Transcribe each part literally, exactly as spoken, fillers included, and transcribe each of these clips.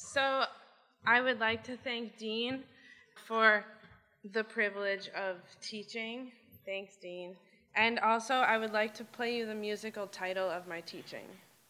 So I would like to thank Dean for the privilege of teaching. Thanks, Dean. And also, I would like to play you the musical title of my teaching.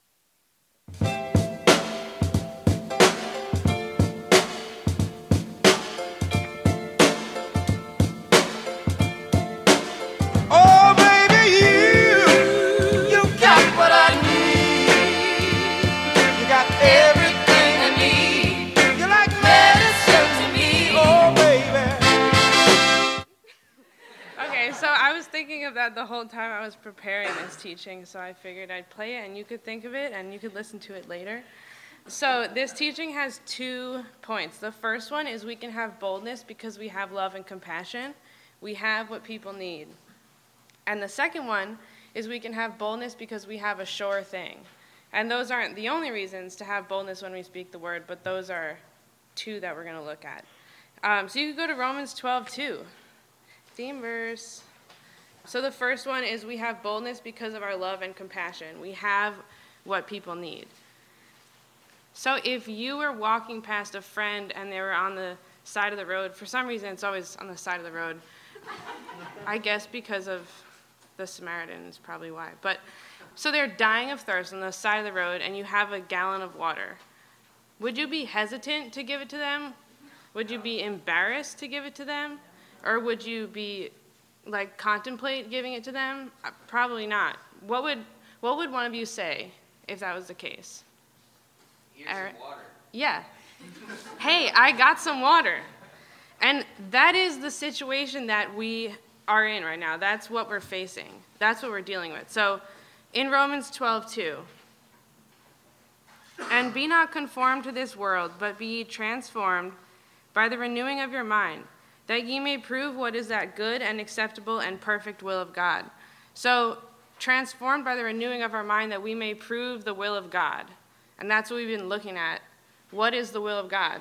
Oh, baby, you, you got what I need. You got everything I need. You're like medicine to me, oh, baby. Okay, so I was thinking of that the whole time I was preparing this teaching, so I figured I'd play it and you could think of it and you could listen to it later. So this teaching has two points. The first one is we can have boldness because we have love and compassion. We have what people need. And the second one is we can have boldness because we have a sure thing. And those aren't the only reasons to have boldness when we speak the word, but those are two that we're going to look at. Um, so you could go to Romans twelve two, theme verse. So the first one is we have boldness because of our love and compassion. We have what people need. So if you were walking past a friend and they were on the side of the road, for some reason it's always on the side of the road, I guess because of the Samaritan is probably why. But so they're dying of thirst on the side of the road and you have a gallon of water. Would you be hesitant to give it to them? Would you be embarrassed to give it to them? Or would you be like contemplate giving it to them? Uh, Probably not. What would what would one of you say if that was the case? Here's Aaron? some water. Yeah. Hey, I got some water. And that is the situation that we are in right now. That's what we're facing. That's what we're dealing with. So in Romans twelve two, and be not conformed to this world, but be ye transformed by the renewing of your mind, that ye may prove what is that good and acceptable and perfect will of God. So transformed by the renewing of our mind that we may prove the will of God. And that's what we've been looking at. What is the will of God?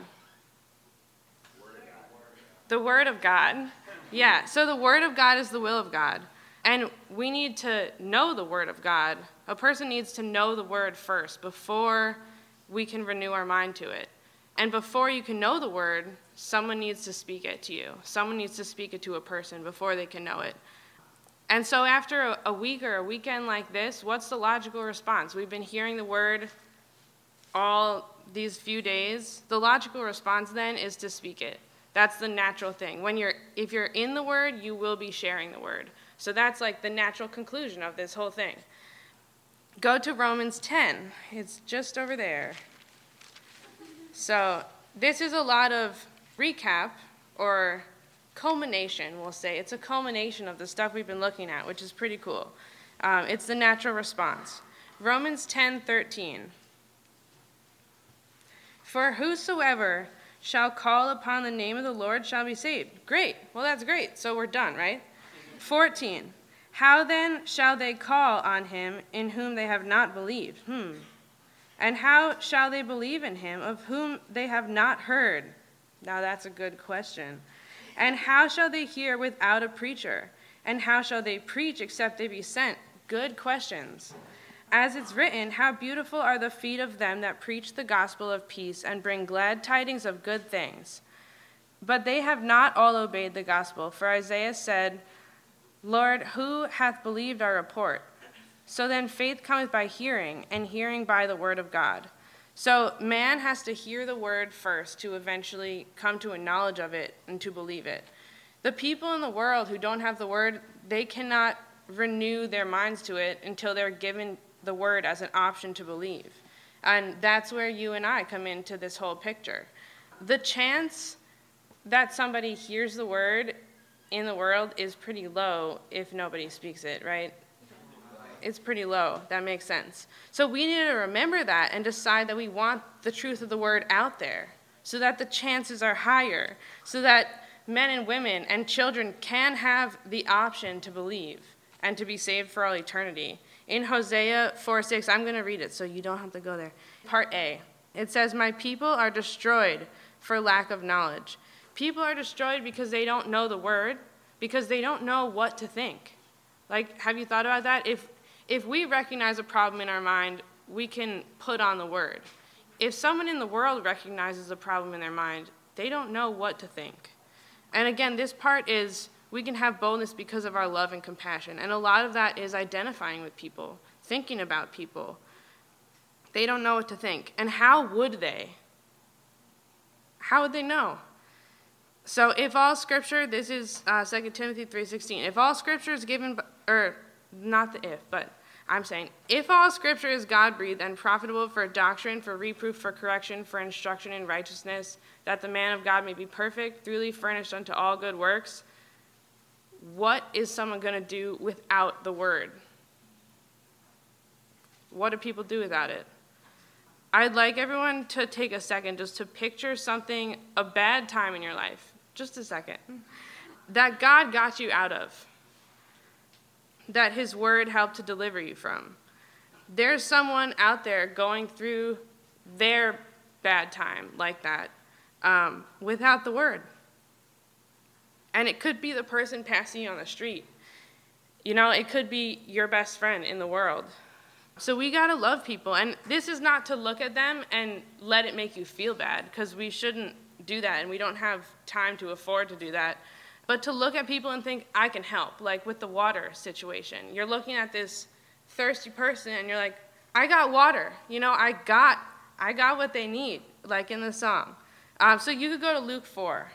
The Word of God. Yeah, so the Word of God is the will of God. And we need to know the Word of God. A person needs to know the Word first before we can renew our mind to it. And before you can know the Word, someone needs to speak it to you. Someone needs to speak it to a person before they can know it. And so after a, a week or a weekend like this, what's the logical response? We've been hearing the Word all these few days. The logical response then is to speak it. That's the natural thing. When you're, if you're in the Word, you will be sharing the Word. So that's like the natural conclusion of this whole thing. Go to Romans ten. It's just over there. So this is a lot of recap or culmination, we'll say. It's a culmination of the stuff we've been looking at, which is pretty cool. Um, it's the natural response. Romans ten thirteen. For whosoever shall call upon the name of the Lord shall be saved. Great. Well, that's great. So we're done, right? fourteen. How then shall they call on him in whom they have not believed? Hmm. And how shall they believe in him of whom they have not heard? Now that's a good question. And how shall they hear without a preacher? And how shall they preach except they be sent? Good questions. As it's written, how beautiful are the feet of them that preach the gospel of peace and bring glad tidings of good things. But they have not all obeyed the gospel. For Isaiah said, Lord, who hath believed our report? So then faith cometh by hearing, and hearing by the word of God. So man has to hear the word first to eventually come to a knowledge of it and to believe it. The people in the world who don't have the word, they cannot renew their minds to it until they're given the word as an option to believe. And that's where you and I come into this whole picture. The chance that somebody hears the word in the world is pretty low if nobody speaks it, right? It's pretty low. That makes sense. So we need to remember that and decide that we want the truth of the word out there so that the chances are higher, so that men and women and children can have the option to believe and to be saved for all eternity. In Hosea four six, I'm going to read it so you don't have to go there. Part A, it says, my people are destroyed for lack of knowledge. People are destroyed because they don't know the word, because they don't know what to think. Like, have you thought about that? If if we recognize a problem in our mind, we can put on the word. if someone in the world recognizes a problem in their mind, they don't know what to think. And again, this part is we can have boldness because of our love and compassion. And a lot of that is identifying with people, thinking about people. They don't know what to think. And how would they? How would they know? So if all scripture, this is uh, Second Timothy three sixteen, if all scripture is given, or not the if, but I'm saying, if all scripture is God-breathed and profitable for doctrine, for reproof, for correction, for instruction in righteousness, that the man of God may be perfect, truly furnished unto all good works, what is someone going to do without the word? What do people do without it? I'd like everyone to take a second just to picture something, a bad time in your life, just a second, that God got you out of, that his word helped to deliver you from. There's someone out there going through their bad time like that um, without the word. And it could be the person passing you on the street. You know, it could be your best friend in the world. So we got to love people. And this is not to look at them and let it make you feel bad, because we shouldn't do that, and we don't have time to afford to do that. But to look at people and think, I can help, like with the water situation. You're looking at this thirsty person, and you're like, I got water. You know, I got I got what they need, like in the song. Um, so you could go to Luke four.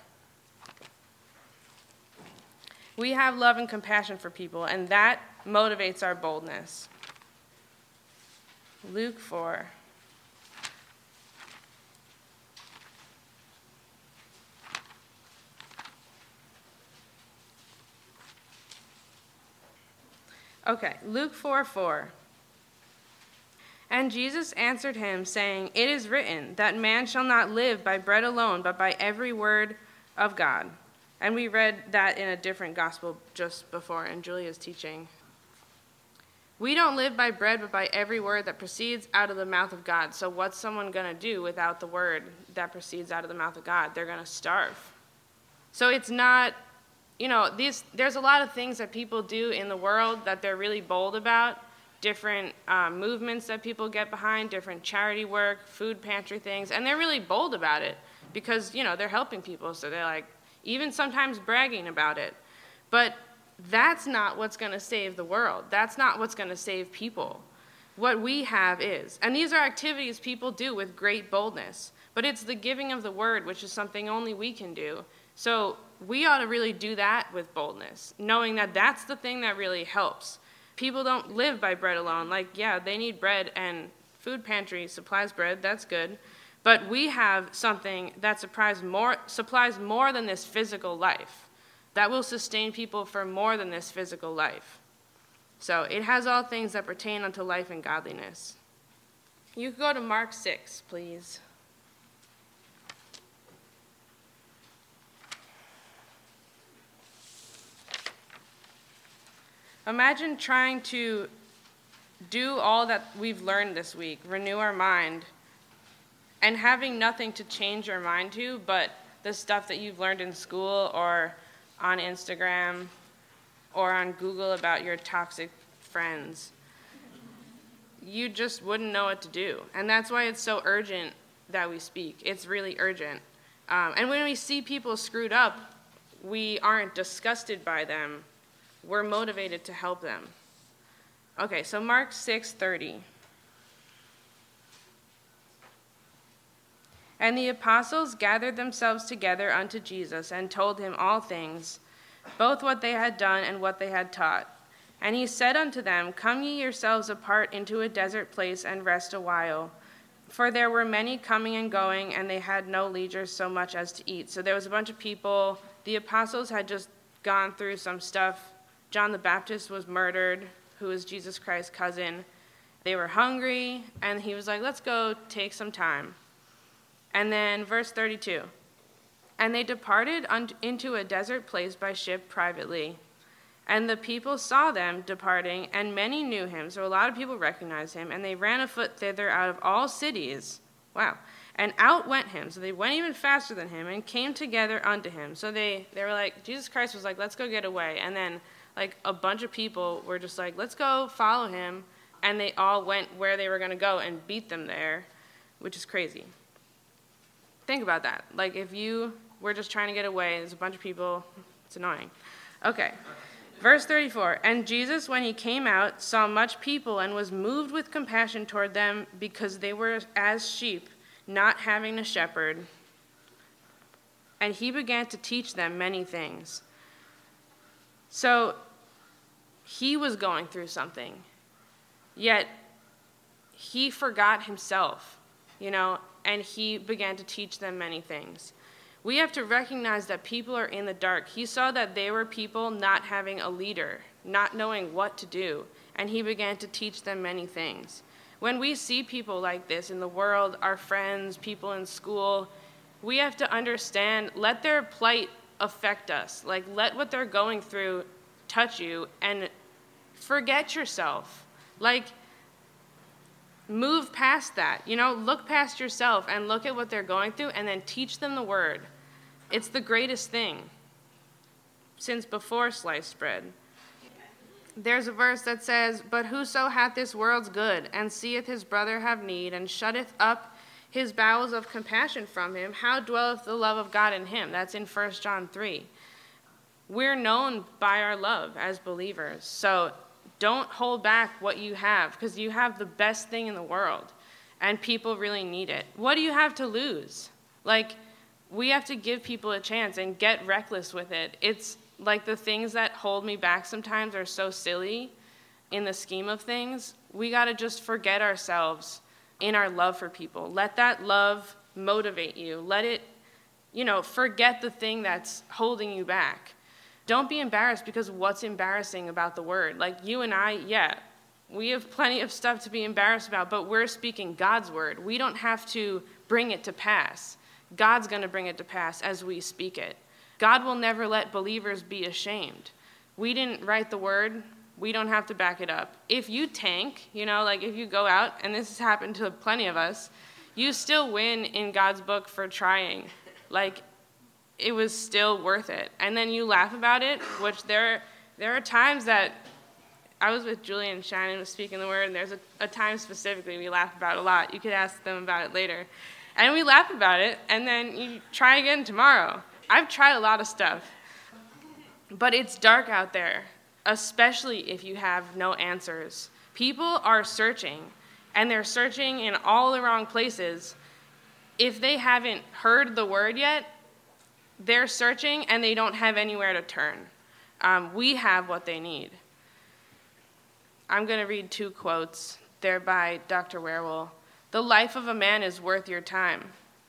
We have love and compassion for people, and that motivates our boldness. Luke four. Okay, Luke four four. And Jesus answered him, saying, It is written, that man shall not live by bread alone, but by every word of God. And we read that in a different gospel just before in Julia's teaching. We don't live by bread, but by every word that proceeds out of the mouth of God. So what's someone going to do without the word that proceeds out of the mouth of God? They're going to starve. So it's not, you know, these. There's a lot of things that people do in the world that they're really bold about, different um, movements that people get behind, different charity work, food pantry things, and they're really bold about it because, you know, they're helping people, so they're like, even sometimes bragging about it. But that's not what's going to save the world. That's not what's going to save people. What we have is, and these are activities people do with great boldness, but it's the giving of the word, which is something only we can do. So we ought to really do that with boldness, knowing that that's the thing that really helps. People don't live by bread alone. Like, yeah, they need bread, and food pantry supplies bread. That's good. But we have something that supplies more, supplies more than this physical life, that will sustain people for more than this physical life. So it has all things that pertain unto life and godliness. You could go to Mark six, please. Imagine trying to do all that we've learned this week, renew our mind, and having nothing to change your mind to but the stuff that you've learned in school or on Instagram or on Google about your toxic friends. You just wouldn't know what to do. And that's why it's so urgent that we speak. It's really urgent. Um, and when we see people screwed up, we aren't disgusted by them. We're motivated to help them. Okay, so Mark six thirty. And the apostles gathered themselves together unto Jesus and told him all things, both what they had done and what they had taught. And he said unto them, Come ye yourselves apart into a desert place and rest a while. For there were many coming and going, and they had no leisure so much as to eat. So there was a bunch of people. The apostles had just gone through some stuff. John the Baptist was murdered, who was Jesus Christ's cousin. They were hungry, and he was like, let's go take some time. And then verse thirty-two. And they departed into a desert place by ship privately. And the people saw them departing, and many knew him. So a lot of people recognized him, and they ran afoot thither out of all cities. Wow. And out went him. So they went even faster than him and came together unto him. So they, they were like, Jesus Christ was like, let's go get away. And then like a bunch of people were just like, let's go follow him. And they all went where they were going to go and beat them there. which is crazy. Think about that. Like, if you were just trying to get away, there's a bunch of people, it's annoying. Okay. Verse thirty-four, and Jesus, when he came out, saw much people and was moved with compassion toward them because they were as sheep, not having a shepherd. And he began to teach them many things. So he was going through something, yet he forgot himself, you know, and he began to teach them many things. We have to recognize that people are in the dark. He saw that they were people not having a leader, not knowing what to do, and he began to teach them many things. When we see people like this in the world, our friends, people in school, we have to understand, let their plight affect us. Like, let what they're going through touch you, and forget yourself. Like, move past that. You know, look past yourself and look at what they're going through and then teach them the word. It's the greatest thing since before sliced bread. There's a verse that says, but whoso hath this world's good, and seeth his brother have need, and shutteth up his bowels of compassion from him, how dwelleth the love of God in him? That's in First John three. We're known by our love as believers. So don't hold back what you have, because you have the best thing in the world, and people really need it. What do you have to lose? Like, we have to give people a chance and get reckless with it. It's like the things that hold me back sometimes are so silly in the scheme of things. We got to just forget ourselves in our love for people. Let that love motivate you. Let it, you know, forget the thing that's holding you back. Don't be embarrassed because what's embarrassing about the word? Like, you and I, yeah, we have plenty of stuff to be embarrassed about, but we're speaking God's word. We don't have to bring it to pass. God's going to bring it to pass as we speak it. God will never let believers be ashamed. We didn't write the word. We don't have to back it up. If you tank, you know, like if you go out, and this has happened to plenty of us, you still win in God's book for trying. Like, it was still worth it. And then you laugh about it, which there, there are times that I was with Julie and Shannon was speaking the word, and there's a, a time specifically we laugh about a lot. You could ask them about it later. And we laugh about it, and then you try again tomorrow. I've tried a lot of stuff, but it's dark out there, especially if you have no answers. People are searching, and they're searching in all the wrong places. If they haven't heard the word yet, they're searching, and they don't have anywhere to turn. Um, we have what they need. I'm going to read two quotes. They're by Doctor Werewell. The life of a man is worth your time.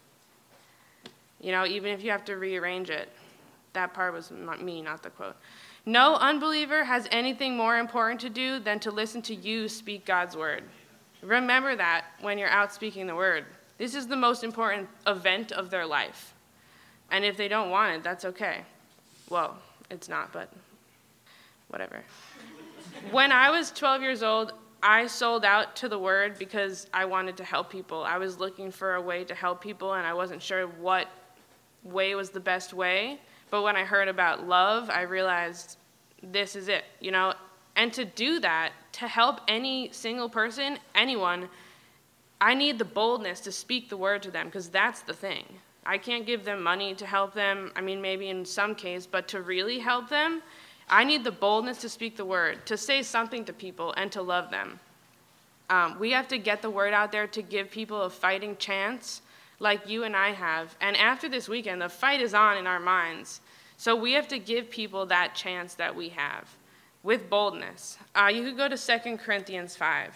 You know, even if you have to rearrange it. That part was not me, not the quote. No unbeliever has anything more important to do than to listen to you speak God's word. Remember that when you're out speaking the word. This is the most important event of their life. And if they don't want it, that's okay. Well, it's not, but whatever. When I was twelve years old, I sold out to the word because I wanted to help people. I was looking for a way to help people, and I wasn't sure what way was the best way. But when I heard about love, I realized this is it, you know. And to do that, to help any single person, anyone, I need the boldness to speak the word to them, because that's the thing. I can't give them money to help them. I mean, maybe in some case, but to really help them, I need the boldness to speak the word, to say something to people, and to love them. Um, we have to get the word out there to give people a fighting chance like you and I have. And after this weekend, the fight is on in our minds. So we have to give people that chance that we have with boldness. Uh, you could go to Second Corinthians five.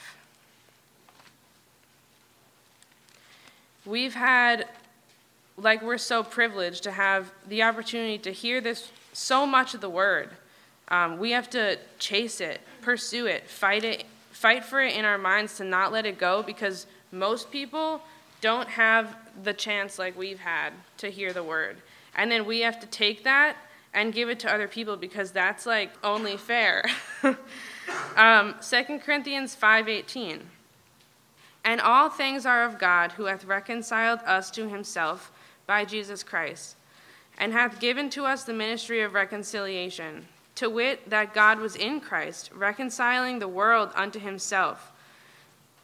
We've had, like we're so privileged to have the opportunity to hear this, so much of the word. Um, we have to chase it, pursue it, fight it, fight for it in our minds to not let it go, because most people don't have the chance like we've had to hear the word. And then we have to take that and give it to other people, because that's like only fair. um, Second Corinthians five eighteen. And all things are of God, who hath reconciled us to himself by Jesus Christ, and hath given to us the ministry of reconciliation, to wit, that God was in Christ, reconciling the world unto himself,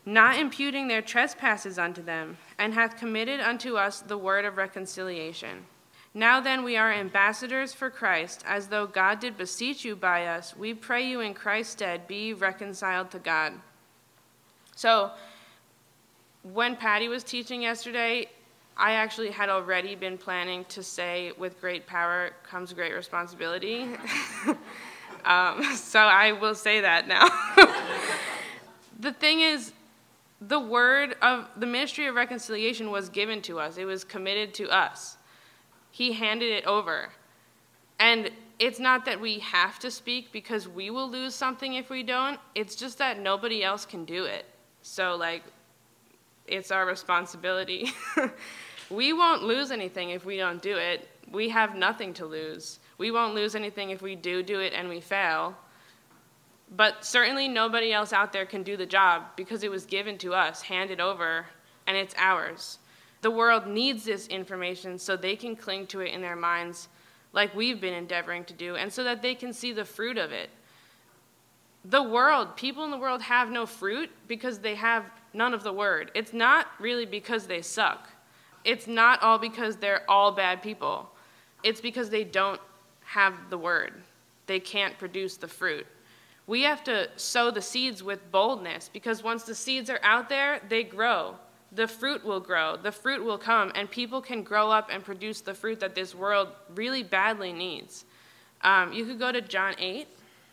not imputing their trespasses unto them, and hath committed unto us the word of reconciliation. Now then we are ambassadors for Christ, as though God did beseech you by us. We pray you in Christ's stead, be reconciled to God. So, when Patty was teaching yesterday, I actually had already been planning to say, with great power comes great responsibility. um, so I will say that now. The thing is, the word of the ministry of reconciliation was given to us. It was committed to us. He handed it over. And it's not that we have to speak because we will lose something if we don't. It's just that nobody else can do it. So, like, it's our responsibility. We won't lose anything if we don't do it. We have nothing to lose. We won't lose anything if we do do it and we fail. But certainly nobody else out there can do the job because it was given to us, handed over, and it's ours. The world needs this information so they can cling to it in their minds like we've been endeavoring to do, and so that they can see the fruit of it. The world, people in the world have no fruit because they have none of the word. It's not really because they suck. It's not all because they're all bad people. It's because they don't have the word. They can't produce the fruit. We have to sow the seeds with boldness because once the seeds are out there, they grow. The fruit will grow. The fruit will come, and people can grow up and produce the fruit that this world really badly needs. Um, you could go to John eight.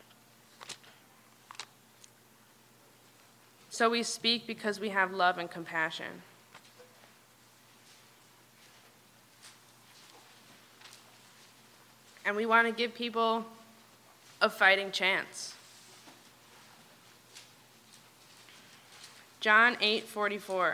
So we speak because we have love and compassion. And we want to give people a fighting chance. John eight forty-four.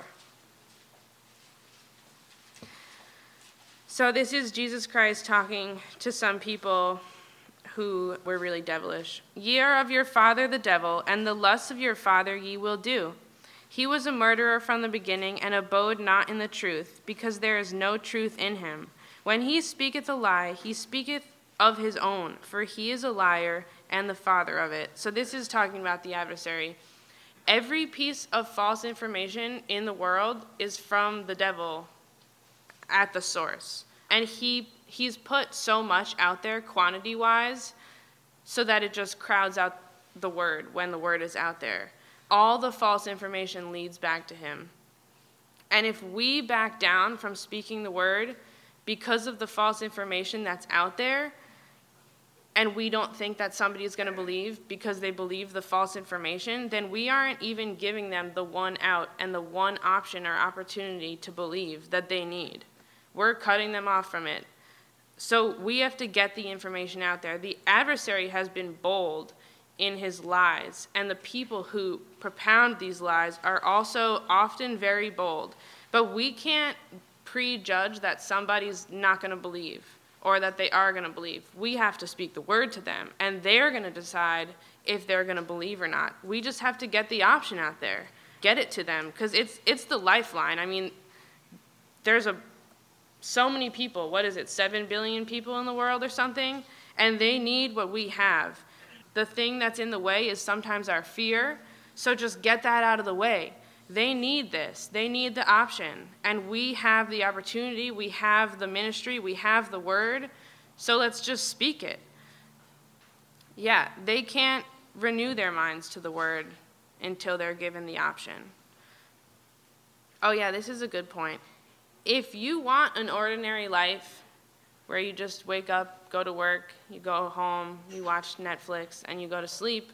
So this is Jesus Christ talking to some people who were really devilish. Ye are of your father the devil, and the lusts of your father ye will do. He was a murderer from the beginning, and abode not in the truth, because there is no truth in him. When he speaketh a lie, he speaketh of his own, for he is a liar and the father of it. So this is talking about the adversary. Every piece of false information in the world is from the devil at the source. And he he's put so much out there quantity-wise so that it just crowds out the word when the word is out there. All the false information leads back to him. And if we back down from speaking the word because of the false information that's out there, and we don't think that somebody is going to believe because they believe the false information, then we aren't even giving them the one out and the one option or opportunity to believe that they need. We're cutting them off from it. So we have to get the information out there. The adversary has been bold in his lies, and the people who propound these lies are also often very bold. But we can't prejudge that somebody's not going to believe or that they are going to believe. We have to speak the word to them, and they're going to decide if they're going to believe or not. We just have to get the option out there, get it to them, because it's it's the lifeline. I mean, there's a so many people, what is it, seven billion people in the world or something, and they need what we have. The thing that's in the way is sometimes our fear, so just get that out of the way. They need this. They need the option. And we have the opportunity. We have the ministry. We have the word. So let's just speak it. Yeah, they can't renew their minds to the word until they're given the option. Oh, yeah, this is a good point. If you want an ordinary life where you just wake up, go to work, you go home, you watch Netflix, and you go to sleep,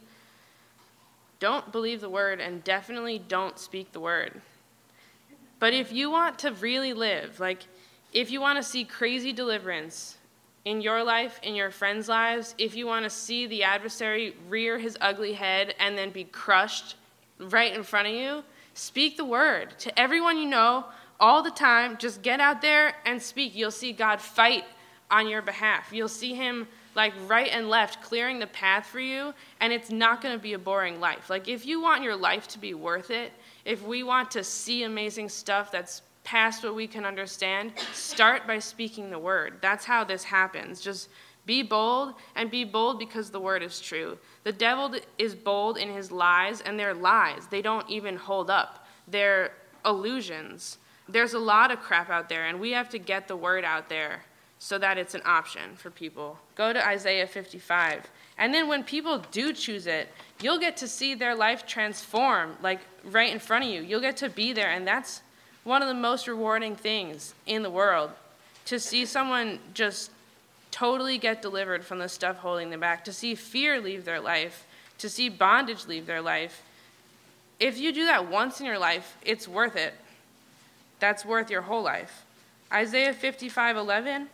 don't believe the word and definitely don't speak the word. But if you want to really live, like if you want to see crazy deliverance in your life, in your friends' lives, if you want to see the adversary rear his ugly head and then be crushed right in front of you, speak the word to everyone you know all the time. Just get out there and speak. You'll see God fight on your behalf. You'll see him like right and left, clearing the path for you, and it's not going to be a boring life. Like, if you want your life to be worth it, if we want to see amazing stuff that's past what we can understand, start by speaking the word. That's how this happens. Just Be bold, and be bold because the word is true. The devil is bold in his lies, and they're lies. They don't even hold up. They're illusions. There's a lot of crap out there, and we have to get the word out there so that it's an option for people. Go to Isaiah fifty-five. And then when people do choose it, you'll get to see their life transform, like right in front of you. You'll get to be there, and that's one of the most rewarding things in the world, to see someone just totally get delivered from the stuff holding them back, to see fear leave their life, to see bondage leave their life. If you do that once in your life, it's worth it. That's worth your whole life. Isaiah fifty-five eleven.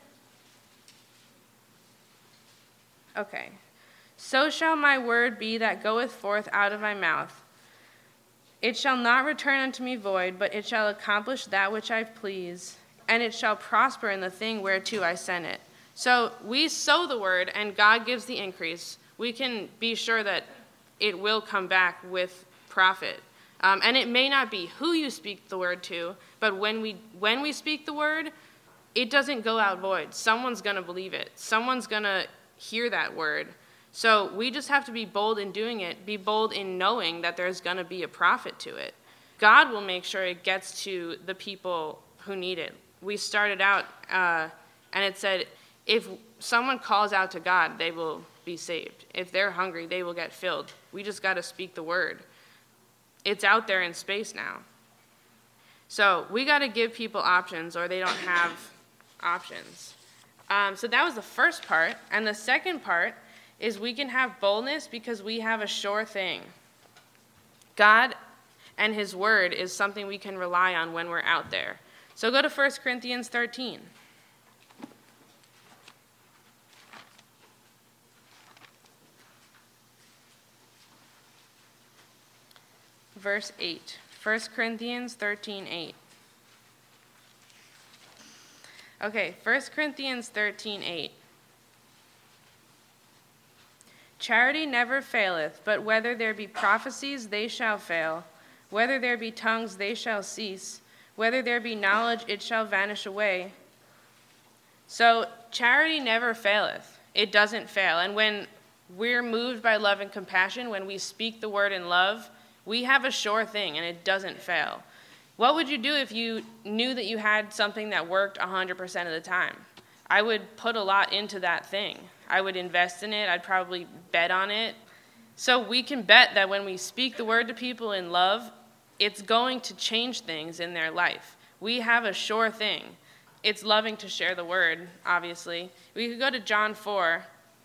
Okay. So shall my word be that goeth forth out of my mouth. It shall not return unto me void, but it shall accomplish that which I please, and it shall prosper in the thing whereto I sent it. So we sow the word, and God gives the increase. We can be sure that it will come back with profit. Um, and it may not be who you speak the word to, but when we when we speak the word, it doesn't go out void. Someone's going to believe it. Someone's going to hear that word. So we just have to be bold in doing it, be bold in knowing that there's going to be a profit to it. God will make sure it gets to the people who need it. We started out, uh, and it said, if someone calls out to God, they will be saved. If they're hungry, they will get filled. We just got to speak the word. It's out there in space now. So we got to give people options, or they don't have options. Um, so that was the first part. And the second part is we can have boldness because we have a sure thing. God and his word is something we can rely on when we're out there. So go to First Corinthians thirteen. Verse eight. First Corinthians thirteen eight. Okay, First Corinthians thirteen eight. Charity never faileth, but whether there be prophecies, they shall fail. Whether there be tongues, they shall cease. Whether there be knowledge, it shall vanish away. So charity never faileth. It doesn't fail. And when we're moved by love and compassion, when we speak the word in love, we have a sure thing, and it doesn't fail. What would you do if you knew that you had something that worked one hundred percent of the time? I would put a lot into that thing. I would invest in it. I'd probably bet on it. So we can bet that when we speak the word to people in love, it's going to change things in their life. We have a sure thing. It's loving to share the word, obviously. We could go to John four.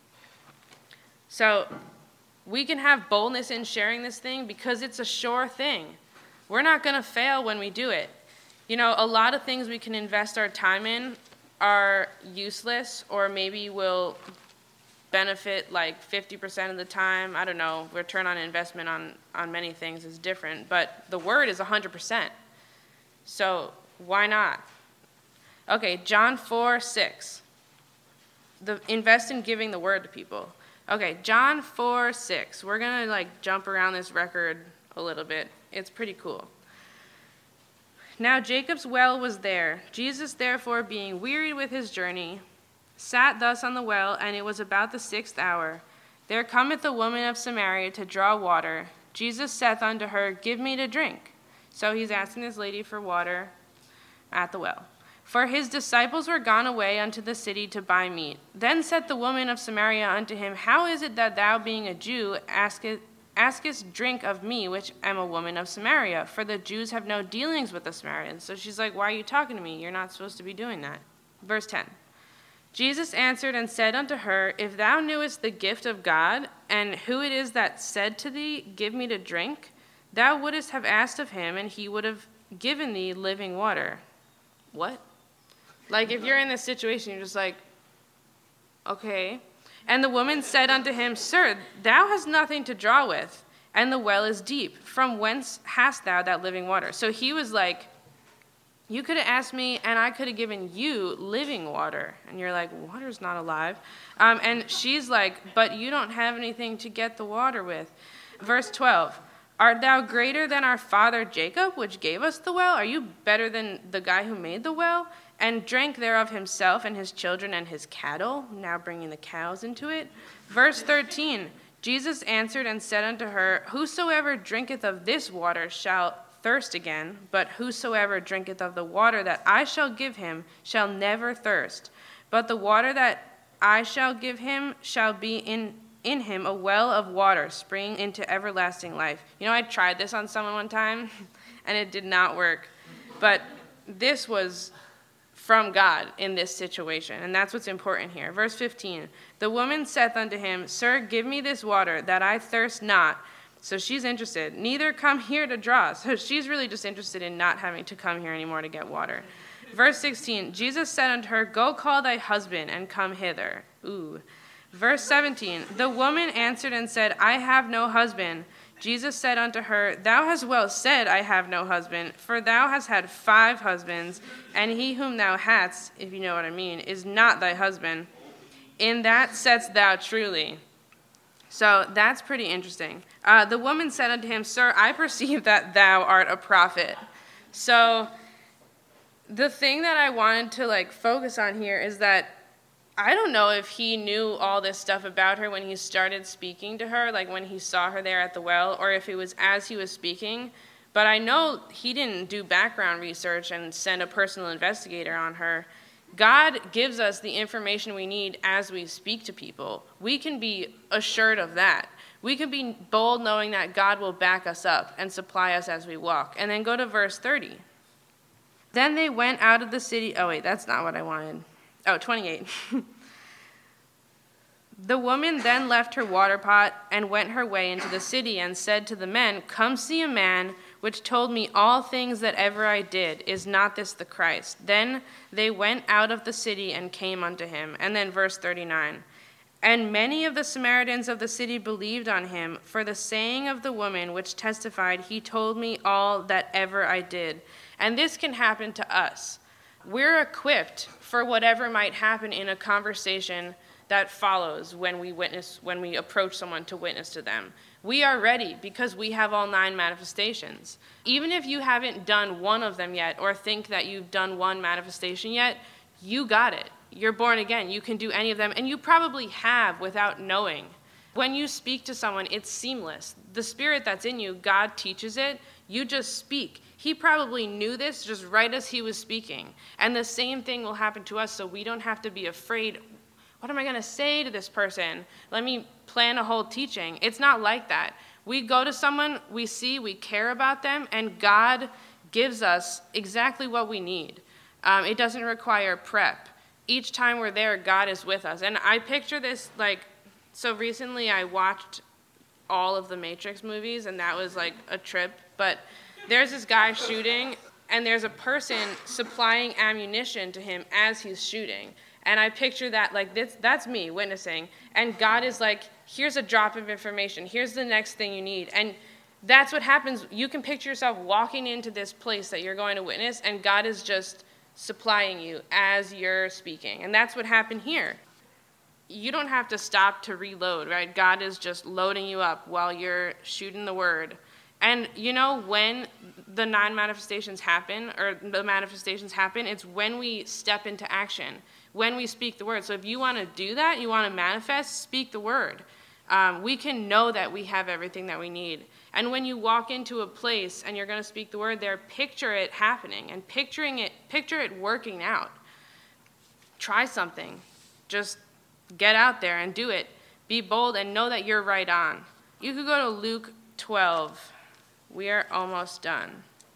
So we can have boldness in sharing this thing because it's a sure thing. We're not going to fail when we do it. You know, a lot of things we can invest our time in are useless, or maybe will benefit like fifty percent of the time. I don't know. Return on investment on, on many things is different, but the word is one hundred percent. So why not? Okay, John four six. The, invest in giving the word to people. Okay, John four six. We're going to like jump around this record a little bit. It's pretty cool. Now Jacob's well was there. Jesus, therefore, being wearied with his journey, sat thus on the well, and it was about the sixth hour. There cometh a woman of Samaria to draw water. Jesus saith unto her, Give me to drink. So he's asking this lady for water at the well. For his disciples were gone away unto the city to buy meat. Then said the woman of Samaria unto him, How is it that thou, being a Jew, askest, askest drink of me, which am a woman of Samaria? For the Jews have no dealings with the Samaritans. So she's like, Why are you talking to me? You're not supposed to be doing that. Verse ten. Jesus answered and said unto her, If thou knewest the gift of God, and who it is that said to thee, Give me to drink, thou wouldest have asked of him, and he would have given thee living water. What? Like, if you're in this situation, you're just like, okay. And the woman said unto him, Sir, thou hast nothing to draw with, and the well is deep. From whence hast thou that living water? So he was like, you could have asked me, and I could have given you living water. And you're like, water's not alive. Um, and she's like, but you don't have anything to get the water with. Verse twelve, Art thou greater than our father Jacob, which gave us the well? Are you better than the guy who made the well? and drank thereof himself and his children and his cattle, now bringing the cows into it. Verse thirteen, Jesus answered and said unto her, Whosoever drinketh of this water shall thirst again, but whosoever drinketh of the water that I shall give him shall never thirst. But the water that I shall give him shall be in, in him a well of water, springing into everlasting life. You know, I tried this on someone one time, and it did not work. But this was from God in this situation, and that's what's important here. Verse fifteen, the woman saith unto him, Sir, give me this water, that I thirst not. So she's interested. Neither come here to draw. So she's really just interested in not having to come here anymore to get water. Verse sixteen, Jesus said unto her, Go call thy husband, and come hither. Ooh. Verse seventeen, the woman answered and said, I have no husband. Jesus said unto her, Thou hast well said, I have no husband, for thou hast had five husbands, and he whom thou hadst, if you know what I mean, is not thy husband. In that saidst thou truly. So that's pretty interesting. Uh, the woman said unto him, Sir, I perceive that thou art a prophet. So the thing that I wanted to like focus on here is that I don't know if he knew all this stuff about her when he started speaking to her, like when he saw her there at the well, or if it was as he was speaking. But I know he didn't do background research and send a personal investigator on her. God gives us the information we need as we speak to people. We can be assured of that. We can be bold knowing that God will back us up and supply us as we walk. And then go to verse thirty. Then they went out of the city. Oh, wait, that's not what I wanted. Oh, twenty-eight. The woman then left her water pot and went her way into the city and said to the men, Come see a man which told me all things that ever I did. Is not this the Christ? Then they went out of the city and came unto him. And then verse thirty-nine. And many of the Samaritans of the city believed on him for the saying of the woman which testified, He told me all that ever I did. And this can happen to us. We're equipped for whatever might happen in a conversation that follows when we witness, when we approach someone to witness to them. We are ready because we have all nine manifestations. Even if you haven't done one of them yet or think that you've done one manifestation yet, you got it. You're born again. You can do any of them, and you probably have without knowing. When you speak to someone, it's seamless. The spirit that's in you, God teaches it. You just speak. He probably knew this just right as he was speaking. And the same thing will happen to us, so we don't have to be afraid. What am I going to say to this person? Let me plan a whole teaching. It's not like that. We go to someone, we see, we care about them, and God gives us exactly what we need. Um, it doesn't require prep. Each time we're there, God is with us. And I picture this like, so recently I watched all of the Matrix movies, and that was like a trip. But there's this guy shooting, and there's a person supplying ammunition to him as he's shooting. And I picture that like this, that's me witnessing. And God is like, here's a drop of information. Here's the next thing you need. And that's what happens. You can picture yourself walking into this place that you're going to witness, and God is just supplying you as you're speaking. And that's what happened here. You don't have to stop to reload, right? God is just loading you up while you're shooting the word. And you know, when the nine manifestations happen, or the manifestations happen, it's when we step into action, when we speak the word. So if you want to do that, you want to manifest, speak the word. Um, we can know that we have everything that we need. And when you walk into a place and you're going to speak the word there, picture it happening and picturing it, picture it working out. Try something. Just get out there and do it. Be bold and know that you're right on. You could go to Luke twelve. We are almost done.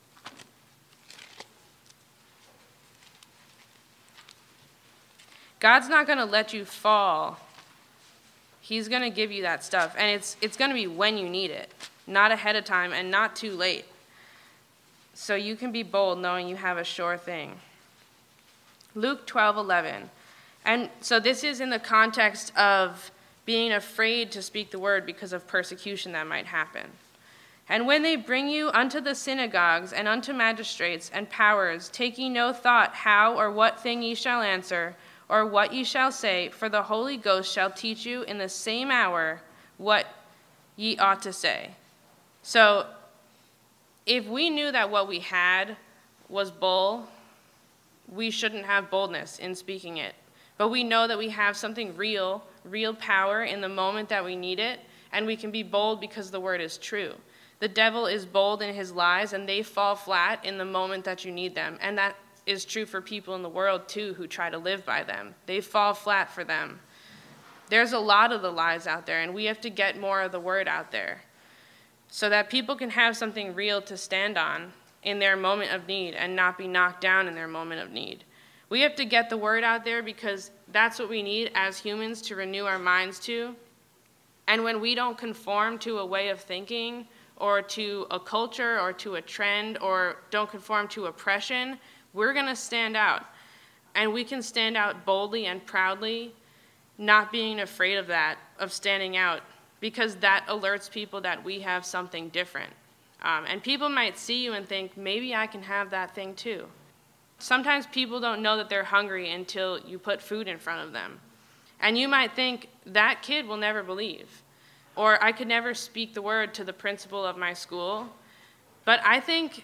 God's not going to let you fall. He's going to give you that stuff, and it's it's going to be when you need it, not ahead of time and not too late. So you can be bold knowing you have a sure thing. Luke twelve eleven. And so this is in the context of being afraid to speak the word because of persecution that might happen. And when they bring you unto the synagogues and unto magistrates and powers, take ye no thought how or what thing ye shall answer, or what ye shall say, for the Holy Ghost shall teach you in the same hour what ye ought to say. So if we knew that what we had was bull, we shouldn't have boldness in speaking it. But we know that we have something real, real power in the moment that we need it, and we can be bold because the word is true. The devil is bold in his lies, and they fall flat in the moment that you need them. And that is true for people in the world, too, who try to live by them. They fall flat for them. There's a lot of the lies out there, and we have to get more of the word out there so that people can have something real to stand on in their moment of need and not be knocked down in their moment of need. We have to get the word out there because that's what we need as humans to renew our minds to. And when we don't conform to a way of thinking or to a culture or to a trend or don't conform to oppression, we're going to stand out. And we can stand out boldly and proudly, not being afraid of that, of standing out, because that alerts people that we have something different. Um, and people might see you and think, maybe I can have that thing too. Sometimes people don't know that they're hungry until you put food in front of them. And you might think, that kid will never believe. Or I could never speak the word to the principal of my school. But I think,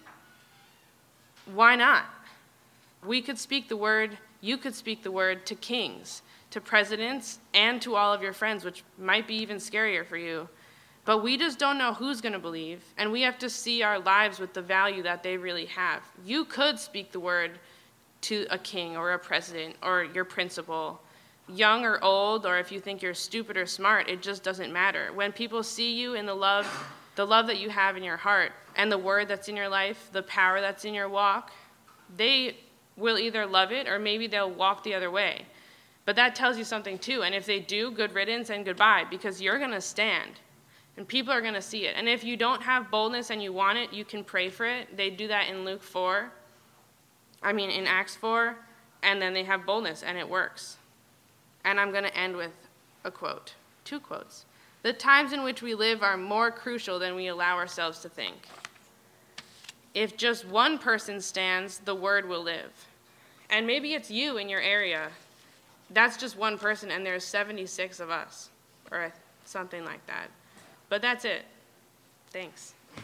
why not? We could speak the word, you could speak the word to kings, to presidents, and to all of your friends, which might be even scarier for you. But we just don't know who's going to believe, and we have to see our lives with the value that they really have. You could speak the word to a king or a president or your principal, young or old, or if you think you're stupid or smart, it just doesn't matter. When people see you in the love, the love that you have in your heart, and the word that's in your life, the power that's in your walk, they will either love it or maybe they'll walk the other way. But that tells you something too, and if they do, good riddance and goodbye, because you're going to stand. And people are going to see it. And if you don't have boldness and you want it, you can pray for it. They do that in Luke four. I mean, in Acts four. And then they have boldness, and it works. And I'm going to end with a quote. Two quotes. The times in which we live are more crucial than we allow ourselves to think. If just one person stands, the word will live. And maybe it's you in your area. That's just one person, and there's seventy-six of us. Or something like that. But that's it. Thanks.